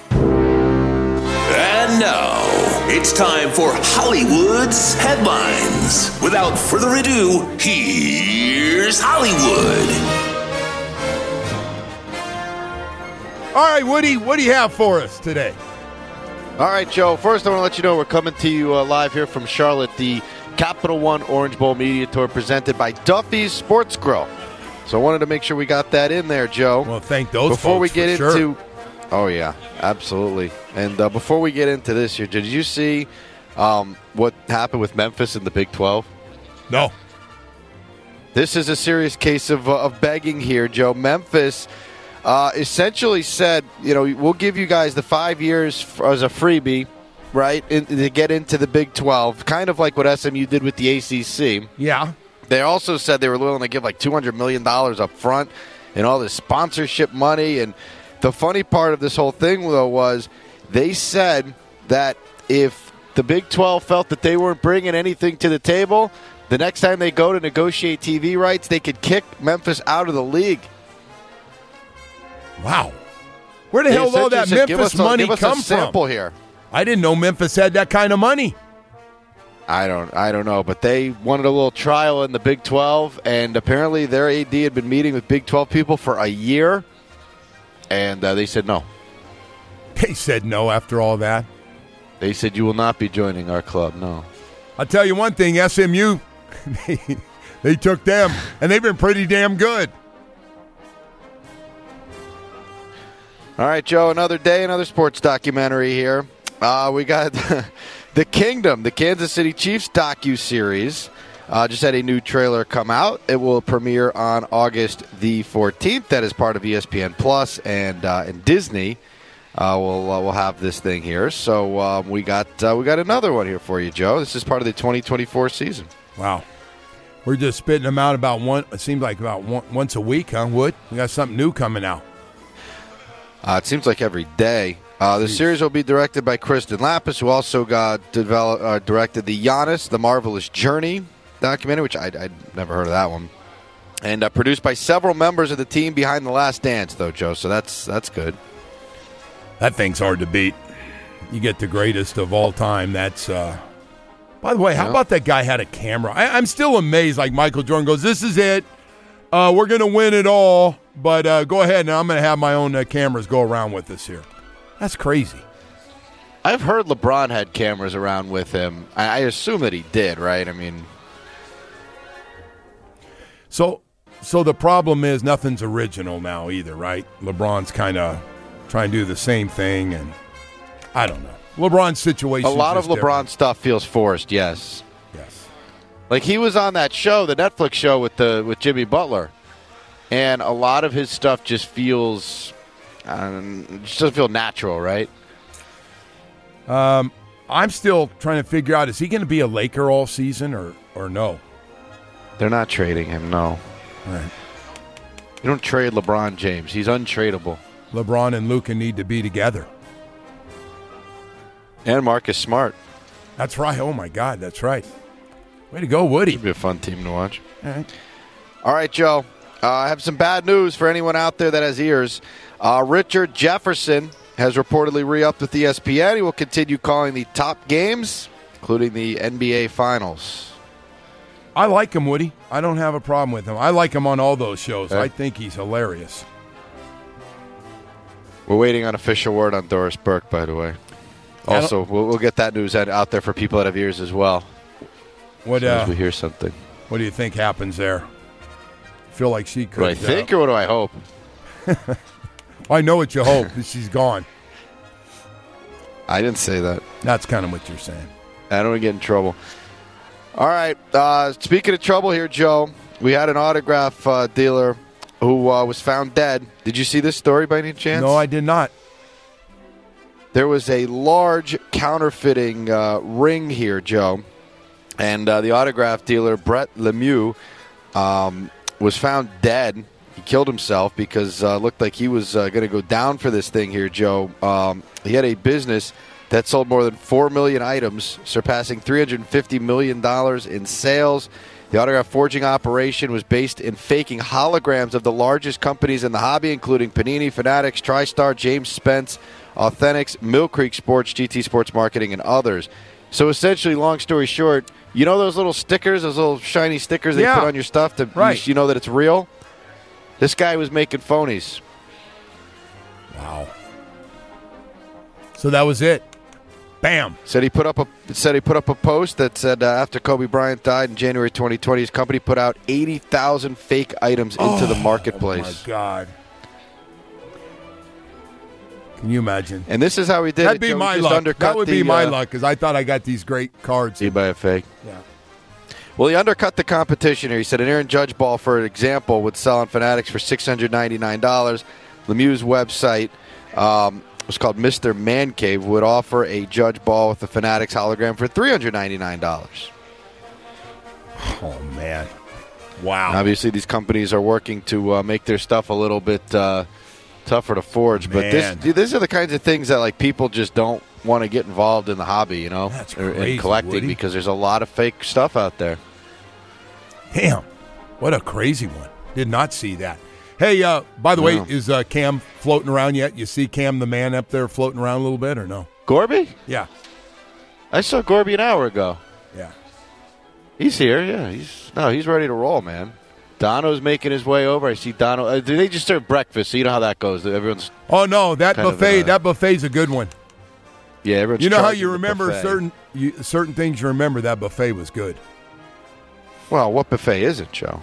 And now, it's time for Hollywood's headlines. Without further ado, here's Hollywood. All right, Woody, what do you have for us today? All right, Joe. First, I want to let you know we're coming to you live here from Charlotte, the Capital One Orange Bowl Media Tour presented by Duffy's Sports Grill. So I wanted to make sure we got that in there, Joe. Well, thank those before folks we get for into. Sure. Oh yeah, absolutely. And before we get into this here, did you see what happened with Memphis in the Big 12? No. This is a serious case of begging here, Joe. Memphis essentially said, we'll give you guys the 5 years as a freebie, right, to get into the Big 12, kind of like what SMU did with the ACC. Yeah. They also said they were willing to give like $200 million up front and all this sponsorship money. And the funny part of this whole thing, though, was they said that if the Big 12 felt that they weren't bringing anything to the table, the next time they go to negotiate TV rights, they could kick Memphis out of the league. Wow. Where the hell did all that Memphis money come from? Here. I didn't know Memphis had that kind of money. I don't know, but they wanted a little trial in the Big 12, and apparently their AD had been meeting with Big 12 people for a year, and they said no. They said no after all that? They said, you will not be joining our club, no. I'll tell you one thing, SMU, they took them, and they've been pretty damn good. All right, Joe, another day, another sports documentary here. We got The Kingdom, the Kansas City Chiefs docu-series. Just had a new trailer come out. It will premiere on August the 14th. That is part of ESPN Plus and Disney. We'll have this thing here. So we got another one here for you, Joe. This is part of the 2024 season. Wow. We're just spitting them out it seems like about once a week, huh, Wood? We got something new coming out. It seems like every day. The series will be directed by Kristen Lapis, who also directed the Giannis, The Marvelous Journey documentary, which I'd never heard of that one. And produced by several members of the team behind The Last Dance, though, Joe, so that's good. That thing's hard to beat. You get the greatest of all time. That's, by the way, how about that guy had a camera? I'm still amazed, like Michael Jordan goes, this is it. We're going to win it all, but go ahead, and I'm going to have my own cameras go around with us here. That's crazy. I've heard LeBron had cameras around with him. I assume that he did, right? I mean, so the problem is nothing's original now either, right? LeBron's kind of trying to do the same thing, and I don't know. LeBron's situation. A lot of LeBron stuff feels forced. Yes. Like he was on that show, the Netflix show with Jimmy Butler, and a lot of his stuff just feels. Just doesn't feel natural, right? I'm still trying to figure out, is he going to be a Laker all season or no? They're not trading him, no. All right. You don't trade LeBron James. He's untradeable. LeBron and Luka need to be together. And Marcus Smart. That's right. Oh, my God, that's right. Way to go, Woody. It'd be a fun team to watch. All right, Joe. I have some bad news for anyone out there that has ears. Richard Jefferson has reportedly re-upped with ESPN. He will continue calling the top games, including the NBA Finals. I like him, Woody. I don't have a problem with him. I like him on all those shows. I think he's hilarious. We're waiting on official word on Doris Burke, by the way. Also, we'll get that news out there for people that have ears as well. As soon as we hear something. What do you think happens there? Feel like she could. What do I think, or what do I hope? I know what you hope. She's gone. I didn't say that. That's kind of what you're saying. I don't want to get in trouble. All right. Speaking of trouble here, Joe, we had an autograph dealer who was found dead. Did you see this story by any chance? No, I did not. there was a large counterfeiting ring here, Joe. And the autograph dealer, Brett Lemieux, was found dead. He killed himself because it looked like he was going to go down for this thing here, Joe. He had a business that sold more than 4 million items, surpassing $350 million in sales. The autograph forging operation was based in faking holograms of the largest companies in the hobby, including Panini, Fanatics, TriStar, James Spence, Authentics, Mill Creek Sports, GT Sports Marketing, and others. So essentially, long story short, you know those little stickers, those little shiny stickers they put on your stuff to you know that it's real? This guy was making phonies. Wow. So that was it. Bam. Said he put up a post that said after Kobe Bryant died in January 2020, his company put out 80,000 fake items into the marketplace. Oh my God. Can you imagine? And this is how he did That'd it. be my luck. That would be my luck because I thought I got these great cards. You buy a fake? Yeah. Well, he undercut the competition here. He said an Aaron Judge ball, for example, would sell on Fanatics for $699. Lemieux's website was called Mr. Man Cave, would offer a Judge ball with the Fanatics hologram for $399. Oh, man. Wow. And obviously, these companies are working to make their stuff a little bit tougher to forge. But these are the kinds of things that like people just don't want to get involved in the hobby, you know, in collecting, Woody, because there's a lot of fake stuff out there. Damn. What a crazy one. Did not see that. Hey, by the way, is Cam floating around yet? You see Cam the man up there floating around a little bit or no? Gorby? Yeah. I saw Gorby an hour ago. Yeah. He's here, yeah. He's ready to roll, man. Dono's making his way over. I see Dono. They just serve breakfast, so you know how that goes. Everyone's. Oh no, that buffet. That buffet's a good one. Yeah, everyone's. You know how you remember certain things. You remember that buffet was good. Well, what buffet is it, Joe?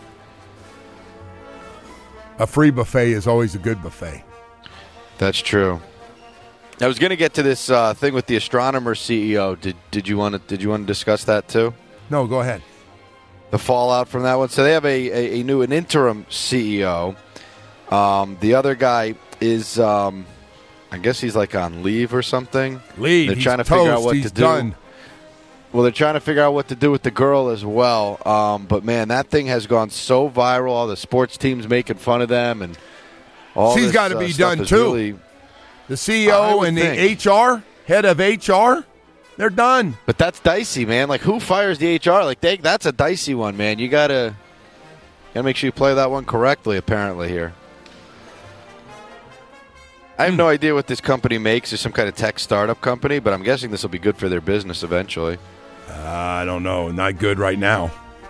A free buffet is always a good buffet. That's true. I was going to get to this thing with the astronomer CEO. Did you want to discuss that too? No, go ahead. The fallout from that one. So they have an interim CEO. The other guy is, I guess he's like on leave or something. Leave. They're trying to figure out what to do. Done. Well, they're trying to figure out what to do with the girl as well. But man, that thing has gone so viral. All the sports teams making fun of them, and all. She's got to be done too. Really, the CEO and the HR head of HR. They're done. But that's dicey, man. Like, who fires the HR? Like, that's a dicey one, man. You gotta make sure you play that one correctly, apparently, here. I have no idea what this company makes. It's some kind of tech startup company, but I'm guessing this will be good for their business eventually. I don't know. Not good right now.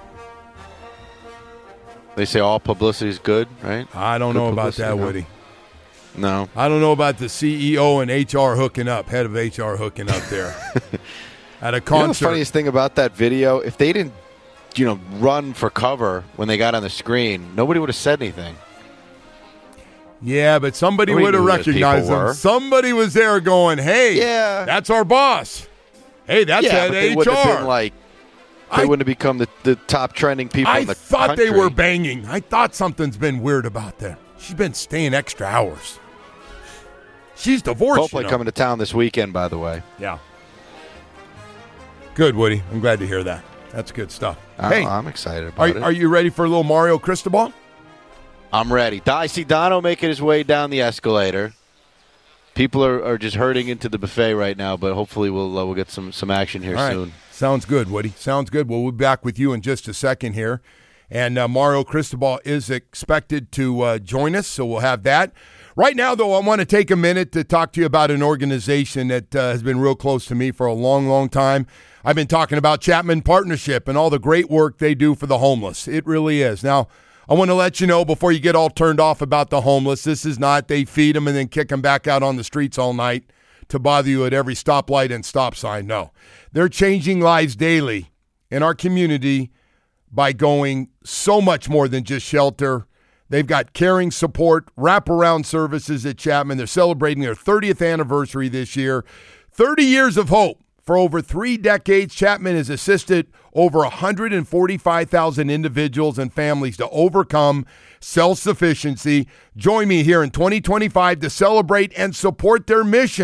They say all publicity is good, right? I don't know about that, Woody. No. I don't know about the CEO and HR hooking up, head of HR hooking up there at a concert. You know the funniest thing about that video? If they didn't, run for cover when they got on the screen, nobody would have said anything. Yeah, but somebody would have recognized them. Somebody was there going, hey, that's our boss. Hey, that's head they HR. Wouldn't have been they wouldn't have become the top trending people in the country. I thought they were banging. I thought something's been weird about that. She's been staying extra hours. She's divorced. Coldplay coming to town this weekend, by the way. Yeah. Good, Woody. I'm glad to hear that. That's good stuff. Hey, I'm excited about it. Are you ready for a little Mario Cristobal? I'm ready. I see Dono making his way down the escalator. People are just herding into the buffet right now, but hopefully we'll get some action here soon. Sounds good, Woody. Sounds good. We'll be back with you in just a second here. And Mario Cristobal is expected to join us, so we'll have that. Right now, though, I want to take a minute to talk to you about an organization that has been real close to me for a long, long time. I've been talking about Chapman Partnership and all the great work they do for the homeless. It really is. Now, I want to let you know before you get all turned off about the homeless, this is not they feed them and then kick them back out on the streets all night to bother you at every stoplight and stop sign. No. They're changing lives daily in our community by going so much more than just shelter. They've got caring support, wraparound services at Chapman. They're celebrating their 30th anniversary this year. 30 years of hope. For over 3 decades, Chapman has assisted over 145,000 individuals and families to overcome self-sufficiency. Join me here in 2025 to celebrate and support their mission.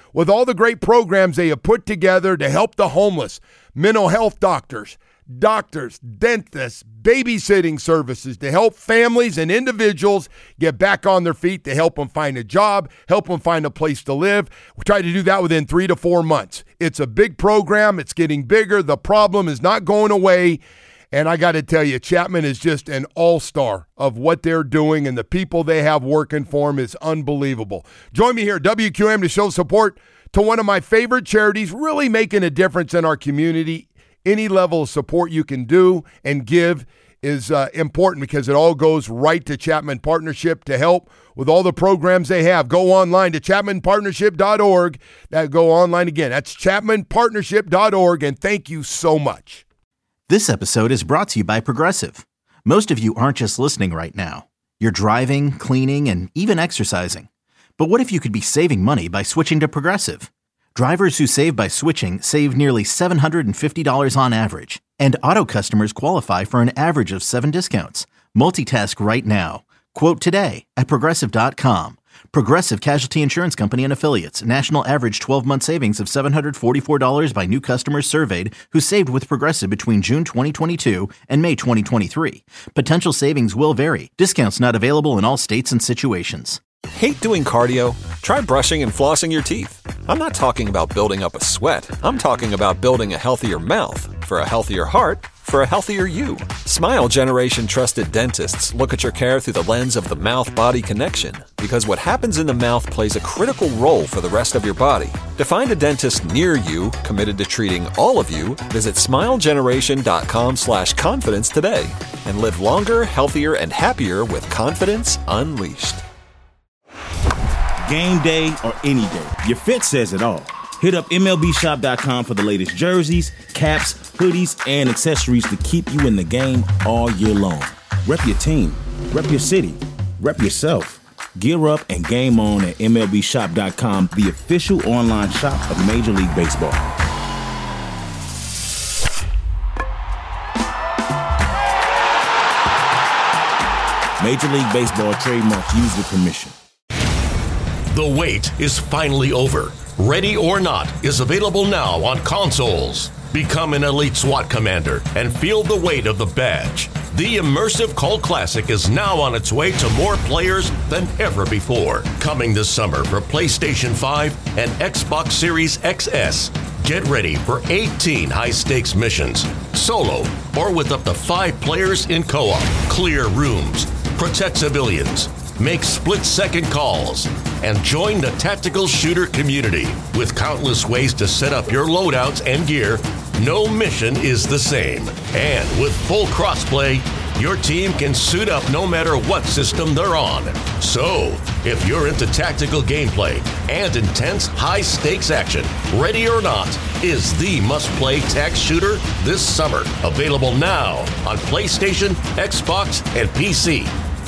with all the great programs they have put together to help the homeless, mental health doctors, dentists, babysitting services to help families and individuals get back on their feet, to help them find a job, help them find a place to live. We try to do that within 3 to 4 months. It's a big program. It's getting bigger. The problem is not going away. And I got to tell you, Chapman is just an all-star of what they're doing, and the people they have working for them is unbelievable. Join me here at WQAM to show support to one of my favorite charities, really making a difference in our community. Any level of support you can do and give is important, because it all goes right to Chapman Partnership to help with all the programs they have. Go online to chapmanpartnership.org. Go online again. That's chapmanpartnership.org, and thank you so much. This episode is brought to you by Progressive. Most of you aren't just listening right now. You're driving, cleaning, and even exercising. But what if you could be saving money by switching to Progressive? Drivers who save by switching save nearly $750 on average, and auto customers qualify for an average of 7 discounts. Multitask right now. Quote today at Progressive.com. Progressive Casualty Insurance Company and Affiliates. National average 12-month savings of $744 by new customers surveyed who saved with Progressive between June 2022 and May 2023. Potential savings will vary. Discounts not available in all states and situations. Hate doing cardio? Try brushing and flossing your teeth. I'm not talking about building up a sweat. I'm talking about building a healthier mouth for a healthier heart for a healthier you. Smile Generation trusted dentists look at your care through the lens of the mouth-body connection, because what happens in the mouth plays a critical role for the rest of your body. To find a dentist near you committed to treating all of you, visit smilegeneration.com/confidence today and live longer, healthier, and happier with confidence unleashed. Game day or any day, your fit says it all. Hit up MLBshop.com for the latest jerseys, caps, hoodies, and accessories to keep you in the game all year long. Rep your team, rep your city, rep yourself. Gear up and game on at MLBshop.com, the official online shop of Major League Baseball. Major League Baseball trademarks used with permission. The wait is finally over. Ready or Not is available now on consoles. Become an elite SWAT commander and feel the weight of the badge. The immersive Cult Classic is now on its way to more players than ever before. Coming this summer for PlayStation 5 and Xbox Series XS. Get ready for 18 high-stakes missions, solo or with up to 5 players in co-op. Clear rooms, protect civilians, make split-second calls, and join the tactical shooter community. With countless ways to set up your loadouts and gear, no mission is the same. And with full crossplay, your team can suit up no matter what system they're on. So, if you're into tactical gameplay and intense high-stakes action, Ready or Not is the must-play tac shooter this summer. Available now on PlayStation, Xbox, and PC.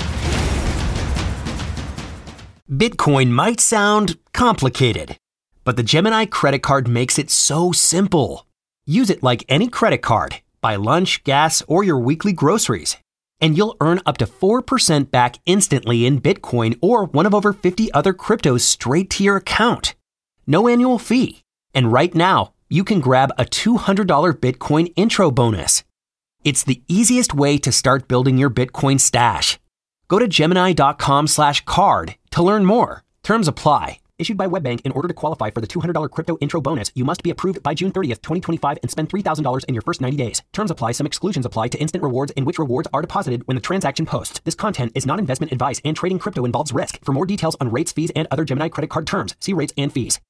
Bitcoin might sound complicated, but the Gemini credit card makes it so simple. Use it like any credit card. Buy lunch, gas, or your weekly groceries, and you'll earn up to 4% back instantly in Bitcoin or one of over 50 other cryptos straight to your account. No annual fee. And right now, you can grab a $200 Bitcoin intro bonus. It's the easiest way to start building your Bitcoin stash. Go to Gemini.com/card to learn more. Terms apply. Issued by WebBank. In order to qualify for the $200 crypto intro bonus, you must be approved by June 30th, 2025 and spend $3,000 in your first 90 days. Terms apply. Some exclusions apply to instant rewards in which rewards are deposited when the transaction posts. This content is not investment advice, and trading crypto involves risk. For more details on rates, fees, and other Gemini credit card terms, see rates and fees.